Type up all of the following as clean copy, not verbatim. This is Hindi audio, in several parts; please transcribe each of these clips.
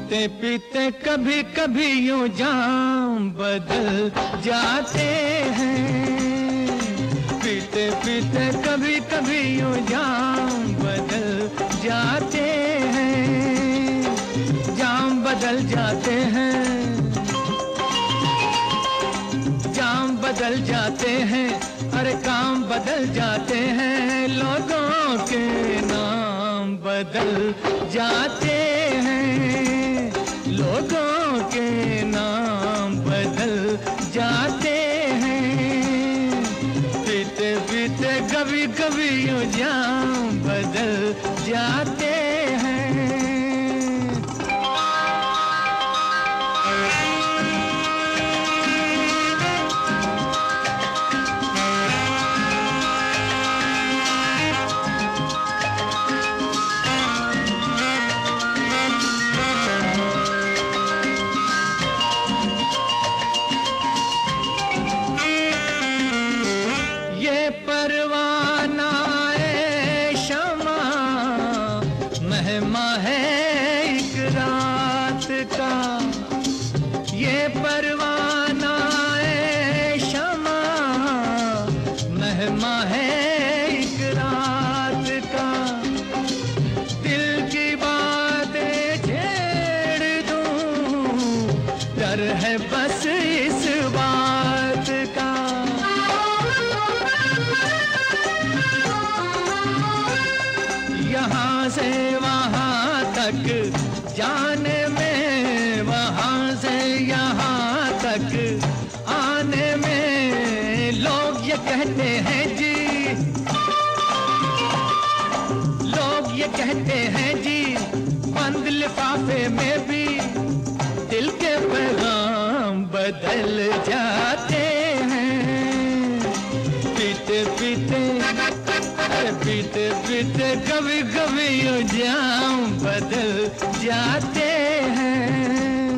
पीते पीते कभी कभी यूं जाम बदल जाते हैं। पीते पीते कभी कभी यूं जाम बदल जाते हैं, जाम बदल जाते हैं, जाम बदल जाते हैं, अरे काम बदल जाते हैं, लोगों के नाम बदल जाते हैं, लोगों के नाम बदल जाते हैं। पीते पीते कभी कभी यूं जाम बदल जाते हैं। परवाना ए शमा मेहमा है एक रात का, ये परवाना ए शमा मेहमा है एक रात का। दिल की बातें छेड़ दूं, डर है बस इस बात का। यहाँ से वहाँ तक जाने में, वहाँ से यहाँ तक आने में, लोग ये कहते हैं जी, लोग ये कहते हैं जी, बंद लिफाफे में भी दिल के पैगाम बदल जाते हैं। पीते पीते पीते पीते कभी कभी यूं जाम बदल जाते हैं।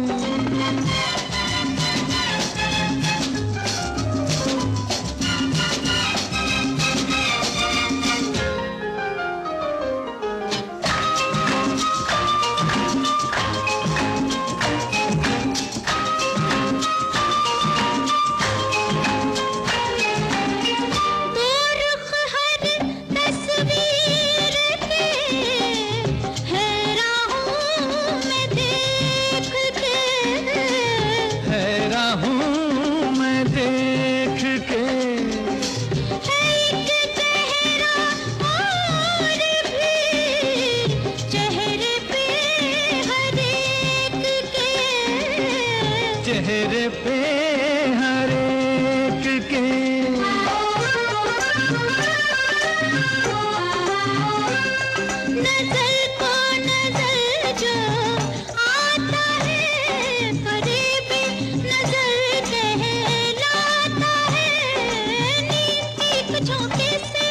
चेहरे पे हर एक के नजर को नजर जो आता है, करीबी नजर कहलाता है। नींद की एक झोंके से,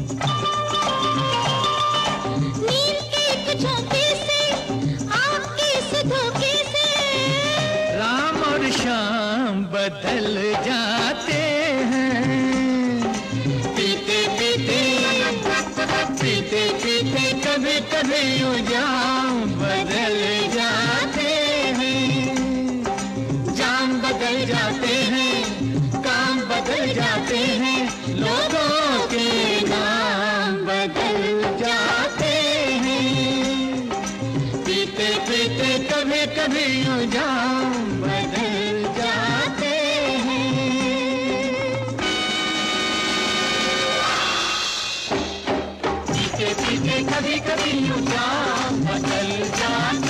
नींद की एक झोंके से, आँख की इस धोखे से राम और शाम बदल जाते हैं। पीते पीते पीते पीते कभी कभी यूं जाम बदल जाते हैं, जाम बदल जाते हैं, काम बदल जाते हैं, लोगों के नाम बदल जाते हैं। पीते पीते कभी कभी यूं जाम बदल जाते हैं। पीते पीते कभी कभी यूं जाम बदल जाते